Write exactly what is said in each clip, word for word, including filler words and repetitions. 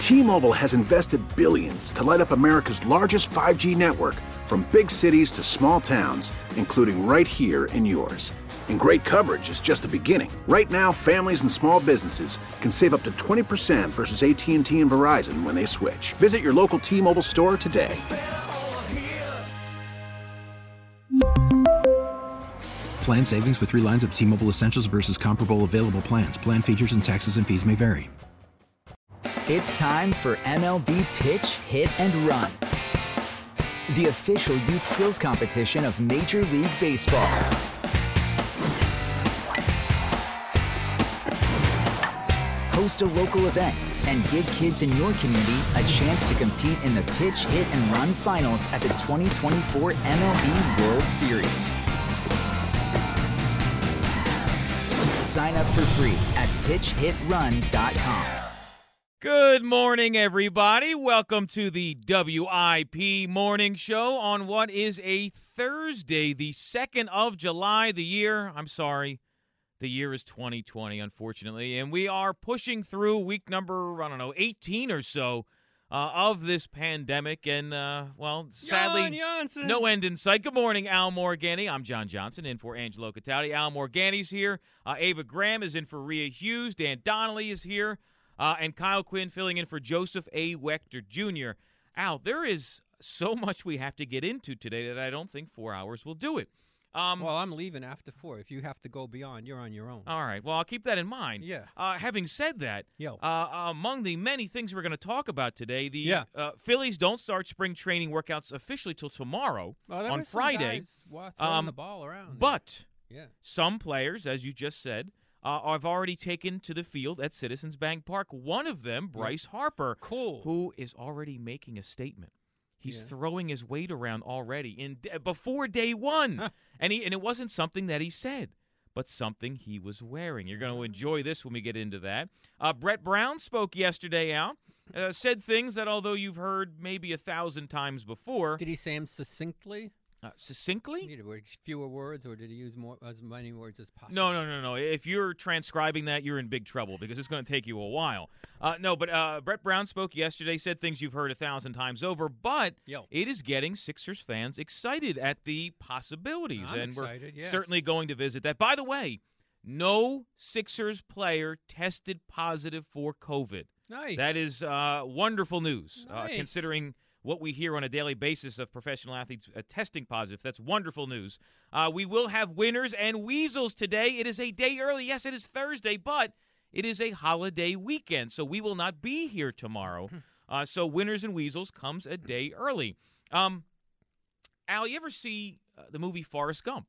T-Mobile has invested billions to light up America's largest five G network, from big cities to small towns, including right here in yours. And great coverage is just the beginning. Right now, families and small businesses can save up to twenty percent versus A T and T and Verizon when they switch. Visit your local T-Mobile store today. Plan savings with three lines of T-Mobile Essentials versus comparable available plans. Plan features and taxes and fees may vary. It's time for M L B Pitch, Hit, and Run, the official youth skills competition of Major League Baseball. Host a local event and give kids in your community a chance to compete in the Pitch, Hit, and Run finals at the twenty twenty-four M L B World Series. Sign up for free at pitch hit run dot com. Good morning, everybody. Welcome to the W I P Morning Show on what is a Thursday, the second of July. The year, I'm sorry, the year is twenty twenty, unfortunately, and we are pushing through week number, I don't know, eighteen or so uh, of this pandemic, and, uh, well, sadly, no end in sight. Good morning, Al Morganti. I'm John Johnson, in for Angelo Cataldi. Al Morganti's here. Uh, Ava Graham is in for Rhea Hughes. Dan Donnelly is here. Uh, and Kyle Quinn filling in for Joseph A. Wechter Junior Al, there is so much we have to get into today that I don't think four hours will do it. Um, well, I'm leaving after four. If you have to go beyond, you're on your own. All right. Well, I'll keep that in mind. Yeah. Uh, having said that, Yo. Uh, among the many things we're going to talk about today, the Yeah. uh, Phillies don't start spring training workouts officially till tomorrow Well, there on were some Friday. guys wa- throwing Um, the ball around. But yeah. some players, as you just said, uh, have already taken to the field at Citizens Bank Park. One of them, Bryce Harper, Cool. who is already making a statement. He's Yeah. throwing his weight around already in before day one, and he and it wasn't something that he said, but something he was wearing. You're going to enjoy this when we get into that. Uh, Brett Brown spoke yesterday, Al, uh, said things that although you've heard maybe a thousand times before, Did he say them succinctly? uh, succinctly. Did he fewer words, or did he use more as many words as possible? No, no, no, no. If you're transcribing that, you're in big trouble because it's going to take you a while. Uh, no, but uh, Brett Brown spoke yesterday, said things you've heard a thousand times over, but Yo. it is getting Sixers fans excited at the possibilities. I'm and excited, we're yes. certainly going to visit that. By the way, no Sixers player tested positive for COVID. Nice. That is uh, wonderful news, uh, Nice. considering what we hear on a daily basis of professional athletes uh, testing positive. That's wonderful news. Uh, we will have winners and weasels today. It is a day early. Yes, it is Thursday, but it is a holiday weekend, so we will not be here tomorrow. Uh, so winners and weasels comes a day early. Um, Al, you ever see uh, the movie Forrest Gump?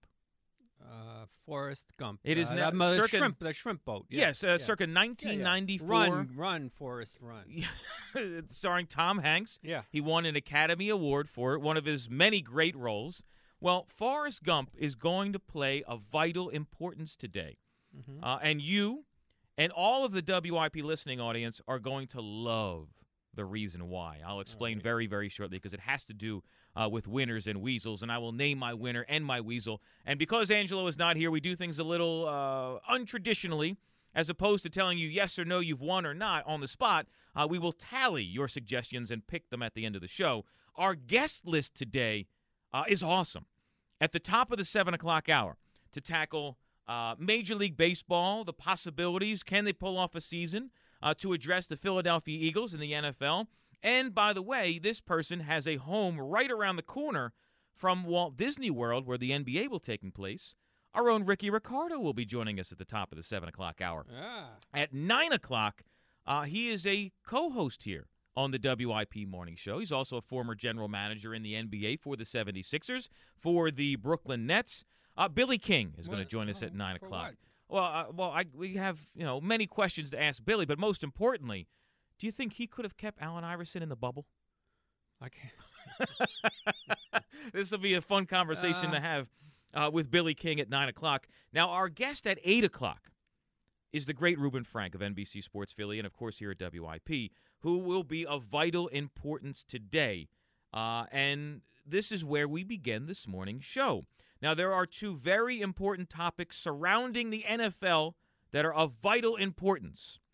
Uh, Forrest Gump. It is uh, now that- uh, circa- shrimp, the shrimp boat. Yeah. Yes, uh, yeah. circa Yeah, yeah. nineteen ninety-four. Run, run, Forrest, run. Starring Tom Hanks. Yeah. He won an Academy Award for it, one of his many great roles. Well, Forrest Gump is going to play a vital importance today. Mhm. Uh, and you and all of the W I P listening audience are going to love the reason why. I'll explain right. very, very shortly because it has to do uh, with winners and weasels, and I will name my winner and my weasel. And because Angelo is not here, we do things a little uh, untraditionally. As opposed to telling you yes or no, you've won or not on the spot, uh, we will tally your suggestions and pick them at the end of the show. Our guest list today uh, is awesome. At the top of the seven o'clock hour to tackle uh, Major League Baseball, the possibilities, can they pull off a season, uh, to address the Philadelphia Eagles in the N F L. And by the way, this person has a home right around the corner from Walt Disney World where the N B A will take place. Our own Ricky Ricardo will be joining us at the top of the seven o'clock hour. Ah. At nine o'clock, uh, he is a co-host here on the W I P Morning Show. He's also a former general manager in the N B A for the seventy-sixers, for the Brooklyn Nets. Uh, Billy King is going to What? join us Oh, at nine for o'clock. what? Well, uh, well, I, we have you know many questions to ask Billy, but most importantly, do you think he could have kept Allen Iverson in the bubble? I can't. This will be a fun conversation Uh. to have uh, with Billy King at nine o'clock. Now, our guest at eight o'clock is the great Reuben Frank of N B C Sports Philly and, of course, here at W I P, who will be of vital importance today. Uh, and this is where we begin this morning's show. Now, there are two very important topics surrounding the N F L that are of vital importance.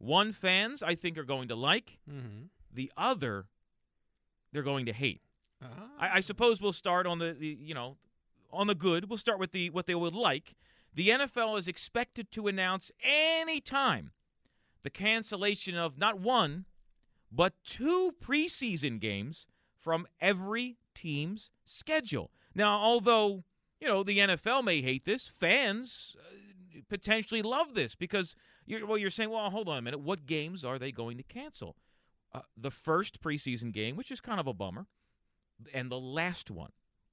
One, fans, I think, are going to like. Mm-hmm. The other, they're going to hate. Ah. I, I suppose we'll start on the, the, you know, on the good. We'll start with the what they would like. The N F L is expected to announce any time the cancellation of not one, but two preseason games from every team's schedule. Now, although, you know, the N F L may hate this, fans uh, potentially love this because, you're, well, you're saying, well, hold on a minute. What games are they going to cancel? Uh, the first preseason game, which is kind of a bummer, and the last one.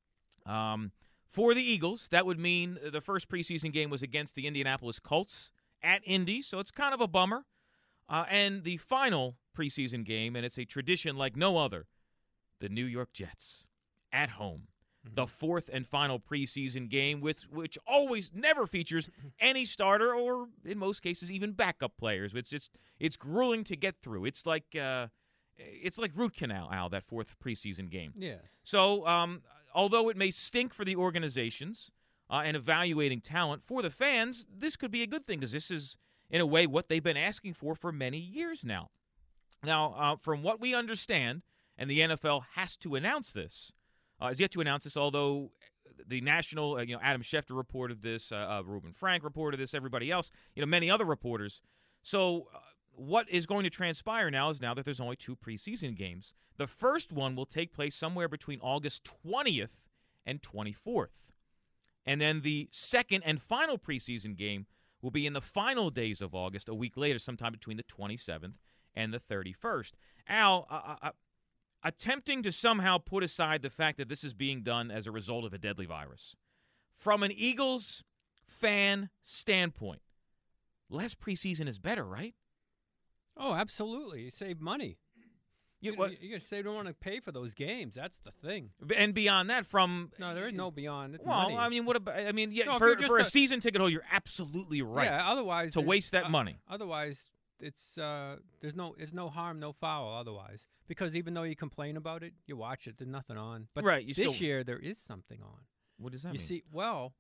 Um, for the Eagles, that would mean the first preseason game was against the Indianapolis Colts at Indy, so it's kind of a bummer. Uh, and the final preseason game, and it's a tradition like no other, the New York Jets at home. Mm-hmm. The fourth and final preseason game, with which always never features any starter or, in most cases, even backup players. It's just it's grueling to get through. It's like uh, it's like root canal, Al, that fourth preseason game. Yeah. So, um, although it may stink for the organizations uh, and evaluating talent, for the fans, this could be a good thing because this is, in a way, what they've been asking for for many years now. Now, uh, from what we understand, and the N F L has to announce this, uh, has yet to announce this, although the national, uh, you know, Adam Schefter reported this, uh, uh, Reuben Frank reported this, everybody else, you know, many other reporters. So uh, what is going to transpire now is now that there's only two preseason games. The first one will take place somewhere between August twentieth and twenty-fourth. And then the second and final preseason game will be in the final days of August, a week later, sometime between the twenty-seventh and the thirty-first. Al, uh, uh, attempting to somehow put aside the fact that this is being done as a result of a deadly virus, from an Eagles fan standpoint, less preseason is better, right? Oh, absolutely. You save money. You, You, what, you, you say you don't want to pay for those games. That's the thing. and beyond that, from No, there is no beyond. It's well, money. I mean, what about? I mean, yeah, No, if for you're just for a, a- season ticket holder, you're absolutely right. Yeah. Otherwise, to there's- waste that uh, money. Otherwise, it's uh, there's no it's no harm, no foul. Otherwise, because even though you complain about it, you watch it. There's nothing on. But Right, you this still- year there is something on. What does that You mean? see, well,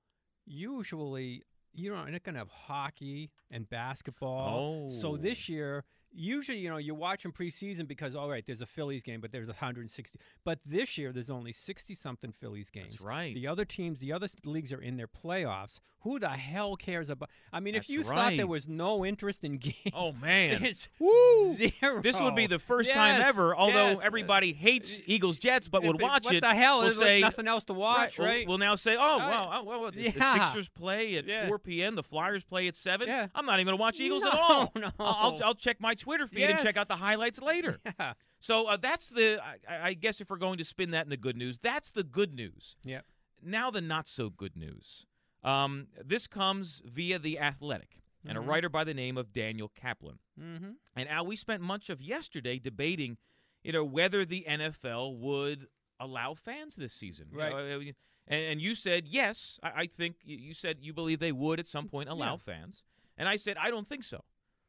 usually you know, you're not going to have hockey and basketball. So Oh. this year, usually, you know, you're watching preseason because, all right, there's a Phillies game, but there's one hundred sixty. But this year, there's only sixty-something Phillies games. That's right. The other teams, the other s- leagues are in their playoffs. Who the hell cares about? I mean, That's if you thought right. there was no interest in games, Oh man. there's Woo! zero. This would be the first time Yes, ever, although yes. everybody hates Eagles Jets, but would watch what it. the hell? We'll There's say, nothing else to watch, we'll- right? We'll, now say, oh, Right. wow, oh, well, the, the Yeah. Sixers play at Yeah. four p.m., the Flyers play at seven. Yeah. I'm not even going to watch Eagles No, at all. no. I'll, I'll, I'll check my Twitter feed and check Yes. out the highlights later. Yeah. So uh, that's the, I, I guess if we're going to spin that in the good news, that's the good news. Yep. Now the not-so-good news. Um, this comes via The Athletic and Mhm. a writer by the name of Daniel Kaplan. Mm-hmm. And Al, we spent much of yesterday debating, you know, whether the N F L would allow fans this season. You Right. know, uh, and, and you said yes. I, I think you- you said you believe they would at some point allow Yeah. fans, and I said I don't think so.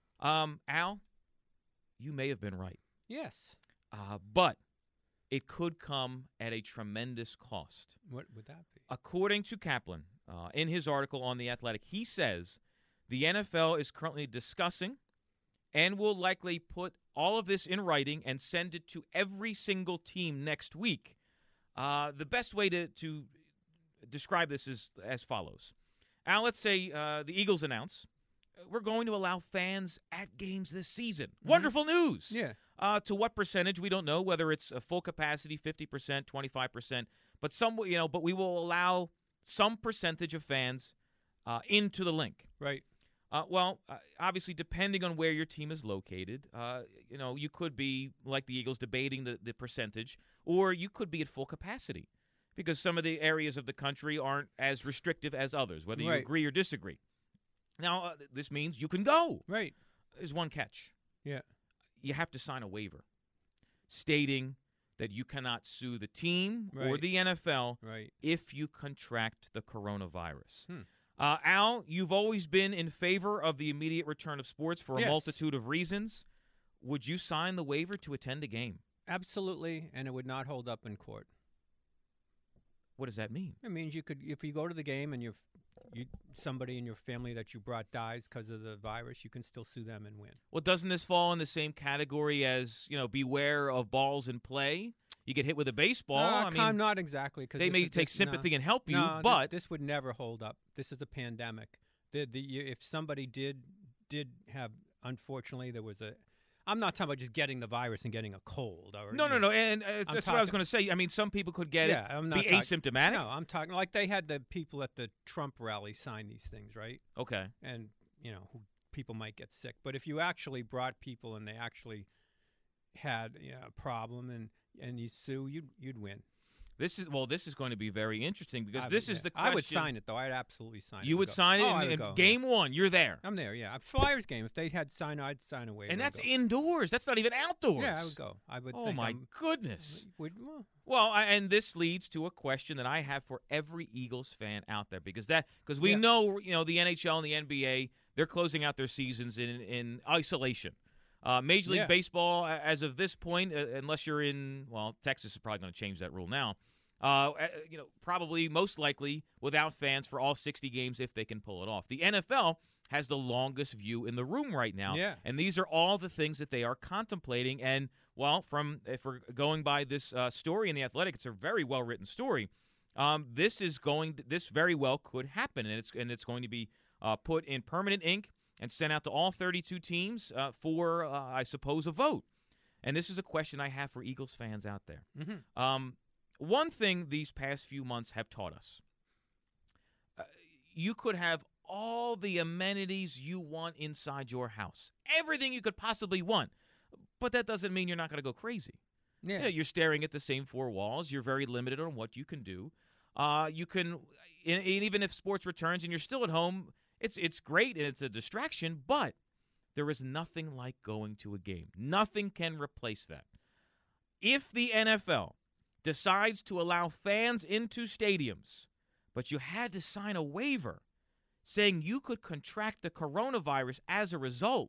Um, Al, you may have been right, Yes. uh, but it could come at a tremendous cost. What would that be? According to Kaplan, uh, in his article on The Athletic, he says the N F L is currently discussing and will likely put all of this in writing and send it to every single team next week. Uh, the best way to, to describe this is as follows. Al, let's say uh, the Eagles announce, uh, we're going to allow fans at games this season. Wonderful news. Yeah. Uh, to what percentage, we don't know, whether it's a full capacity, fifty percent, twenty-five percent, but some, you know, but we will allow some percentage of fans uh, into the link. Right. Uh, well, uh, obviously, depending on where your team is located, uh, you know, you could be, like the Eagles, debating the, the percentage, or you could be at full capacity because some of the areas of the country aren't as restrictive as others, whether you Right. agree or disagree. Now, uh, this means you can go. Right. There's one catch. Yeah. You have to sign a waiver stating that you cannot sue the team or Right. the N F L Right. if you contract the coronavirus. Hmm. Uh, Al, you've always been in favor of the immediate return of sports for a Yes. multitude of reasons. Would you sign the waiver to attend a game? Absolutely, and it would not hold up in court. What does that mean? It means you could, if you go to the game and you're you somebody in your family that you brought dies because of the virus, you can still sue them and win. Well, doesn't this fall in the same category as, you know, beware of balls in play? You get hit with a baseball. Uh, I mean, not exactly. Cause they this may is, take this, sympathy no, and help you, no, but this, this would never hold up. This is a pandemic. The, the, if somebody did did have, unfortunately, there was a. I'm not talking about just getting the virus and getting a cold. Or, no, no, you know, no, and uh, that's what I was going to say. I mean, some people could get yeah, it, I'm not be talk- asymptomatic. No, I'm talking like they had the people at the Trump rally sign these things, right? Okay. And you know, who, people might get sick. But if you actually brought people and they actually had you know, a problem and and you sue, you'd you'd win. This is well. This is going to be very interesting because I this would, is the yeah. question. I would sign it though. I'd absolutely sign it. You would go. sign it oh, in, I would in go, game yeah. one. You're there, I'm there. Yeah, a Flyers game. If they had signed, I'd sign away. and that's go. indoors. That's not even outdoors. Yeah, I would go. I would. Oh think my I'm, goodness. Would, well, Well, I, and this leads to a question that I have for every Eagles fan out there because that because we Yeah. know you know the N H L and the N B A, they're closing out their seasons in in isolation. Uh, Major League Yeah. Baseball, a- as of this point, uh, unless you're in well, Texas is probably going to change that rule now. Uh, uh, you know, probably most likely without fans for all sixty games if they can pull it off. The N F L has the longest view in the room right now, Yeah. and these are all the things that they are contemplating. And well, from if we're going by this uh, story in the Athletic, it's a very well written story. Um, this is going. This very well could happen, and it's and it's going to be uh, put in permanent ink and sent out to all thirty-two teams uh, for, uh, I suppose, a vote. And this is a question I have for Eagles fans out there. mm-hmm. Um, one thing these past few months have taught us, uh, you could have all the amenities you want inside your house, everything you could possibly want, but that doesn't mean you're not going to go crazy. Yeah. Yeah, you're staring at the same four walls. You're very limited on what you can do. Uh, you can, and even if sports returns and you're still at home, it's it's great and it's a distraction, but there is nothing like going to a game. Nothing can replace that. If the N F L decides to allow fans into stadiums, but you had to sign a waiver saying you could contract the coronavirus as a result,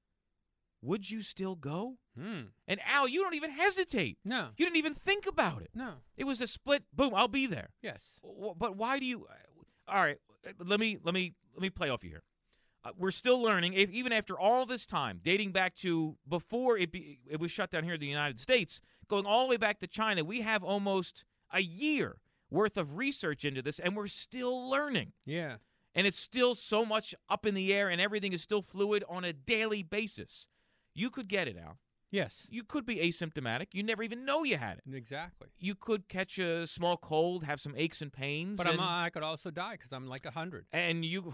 would you still go? Hmm. And Al, you don't even hesitate. No. You didn't even think about it. No. It was a split. Boom, I'll be there. Yes. W- But why do you? All right, let me let me let me play off you here. Uh, we're still learning, if, even after all this time, dating back to before it be, it was shut down here in the United States, going all the way back to China. We have almost a year worth of research into this, and we're still learning. Yeah. And it's still so much up in the air, and everything is still fluid on a daily basis. You could get it, Al. Yes. You could be asymptomatic. You never even know you had it. Exactly. You could catch a small cold, have some aches and pains. But and, I'm, I could also die because I'm like a hundred. and you,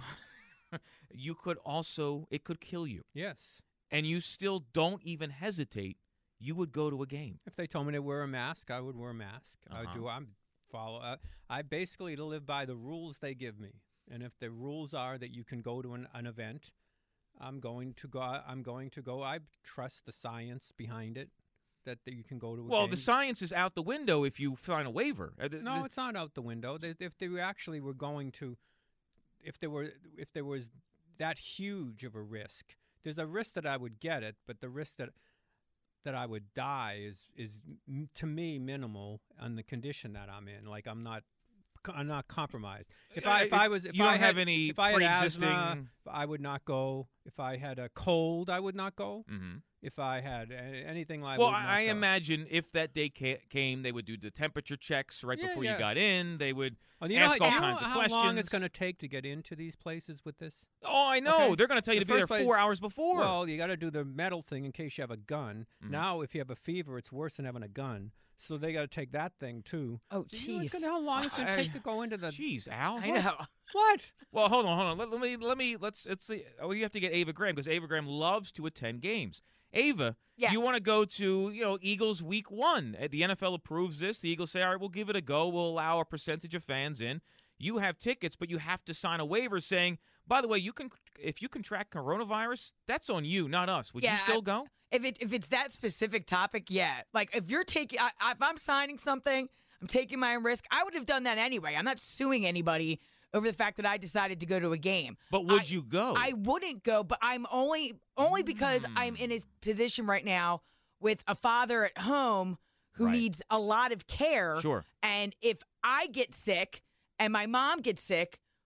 you could also, it could kill you. Yes. And you still don't even hesitate. You would go to a game. If they told me to wear a mask, I would wear a mask. I would Uh-huh. do. I'm follow. Uh, I basically to live by the rules they give me. And if the rules are that you can go to an, an event, I'm going to go. I'm going to go. I trust the science behind it. That, that you can go to a Well, game. the science is out the window if you sign a waiver. Uh, the- No, the- it's not out the window. They, if they were actually were going to, if there were, if there was that huge of a risk, there's a risk that I would get it, but the risk that that I would die is is m- to me minimal on the condition that I'm in. Like I'm not, I'm not compromised. If I if Uh, I was, if you I don't had, have any if I had pre-existing- asthma, I would not go. If I had a cold, I would not go. Mhm. If I had a- anything like, Well, would not I, I go. imagine if that day ca- came, they would do the temperature checks right Yeah, before yeah. you got in. They would Oh, you know, ask how- all you know kinds of how questions. long it's going to take to get into these places with this? Oh, I know. Okay. They're going to tell you The to be there first place- four hours before. Well, you got to do the metal thing in case you have a gun. Mhm. Now, if you have a fever, it's worse than having a gun. So they got to take that thing too. Oh, So you know it's jeez. gonna- how long it's going to I- take to go into the? Jeez, Al. I what? know. What? Well, hold on, hold on. Let, let me, let me, let's, let's see. Oh, you have to get Ava Graham because Ava Graham loves to attend games. Ava, Yeah. you want to go to, you know, Eagles Week One? Uh, The N F L approves this. The Eagles say, all right, we'll give it a go. We'll allow a percentage of fans in. You have tickets, but you have to sign a waiver saying, by the way, you can, if you contract coronavirus, that's on you, not us. Would Yeah, you still I- go? If it if it's that specific topic, yeah. Like if you're taking, I, I- if I'm signing something, I'm taking my own risk. I would have done that anyway. I'm not suing anybody over the fact that I decided to go to a game. But would I- you go? I wouldn't go, but I'm only only because I'm in his position right now with a father at home who Right. needs a lot of care. Sure. And if I get sick and my mom gets sick,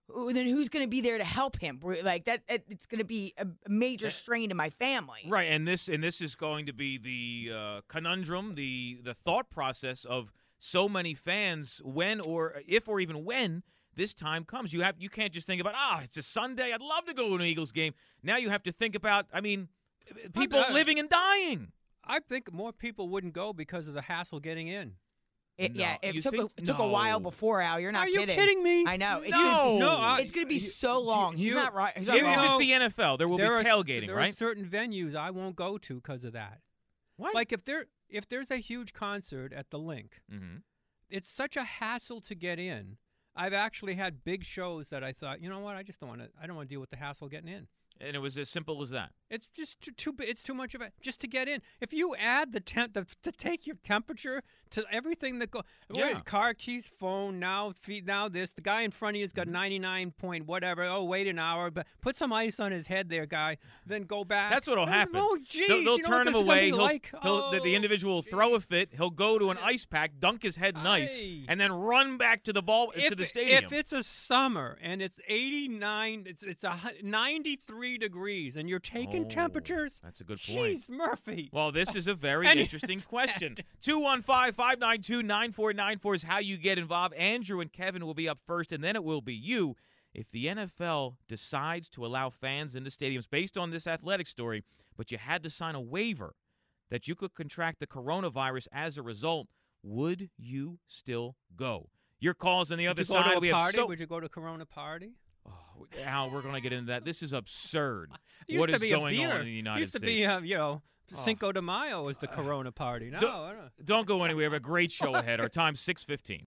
who- then who's going to be there to help him? We're- Like that, it- it's going to be a a major strain to my family. Right, and this and this is going to be the uh, conundrum, the the thought process of so many fans when or if or even when this time comes. You have you can't just think about ah, it's a Sunday. I'd love to go to an Eagles game. Now you have to think about. I mean, people uh, living and dying. I think more people wouldn't go because of the hassle getting in. It, No, yeah, it you took a, think- it took a while no. before, Al. You're not Are you kidding. kidding me? I know. It's No. gonna, No, I- it's going to be you- so long. He's you- not right. He's If not it's wrong. the N F L, there will there be are, tailgating, there right? are certain venues I won't go to because of that. What? Like if there if there's a huge concert at the Link, mm-hmm. it's such a hassle to get in. I've actually had big shows that I thought, you know what, I just don't want to. I don't want to deal with the hassle getting in. And it was as simple as that. It's just too, too it's too much of it just to get in. If you add the temp the, to take your temperature to everything that go Yeah. wait, car keys, phone, now feed now this. The guy in front of you's Mm-hmm. got ninety-nine point whatever. Oh, wait an hour, but put some ice on his head there, guy. Then go back. That's what'll Oh, happen. No, geez, they'll they'll you know turn what him this is gonna away. be He'll, like? he'll, the, the Oh, individual will throw a fit. He'll go to an ice pack, dunk his head nice, Aye. and then run back to the ball if, to the stadium. If it's a summer and it's eighty-nine, it's it's a hu- ninety-three degrees, and you're taking Oh, temperatures. that's a good point. Jeez, Murphy. Well, this is a very And- interesting question. two one five, five nine two, nine four nine four is how you get involved. Andrew and Kevin will be up first, and then it will be you. If the N F L decides to allow fans into stadiums based on this athletic story, but you had to sign a waiver that you could contract the coronavirus as a result, would you still go? Your calls on the other Would you go side. to a we have party? so- Would you go to Corona party? Oh, Al, we're going to get into that. This is absurd. It used What to is be going a beer. on in the United used to States? be, uh, you know, Oh. Cinco de Mayo was the Corona party. No, Don't- I don't. Don't go anywhere. We have a great show ahead. Our time's six fifteen.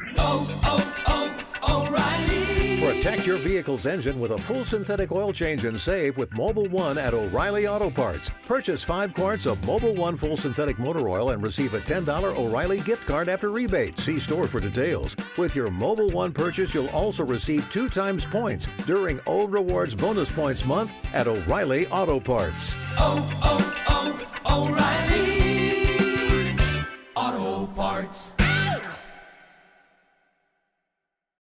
Protect your vehicle's engine with a full synthetic oil change and save with Mobile One at O'Reilly Auto Parts. Purchase five quarts of Mobile One full synthetic motor oil and receive a ten dollars O'Reilly gift card after rebate. See store for details. With your Mobile One purchase, you'll also receive two times points during O Rewards Bonus Points Month at O'Reilly Auto Parts. Oh, oh, oh, O'Reilly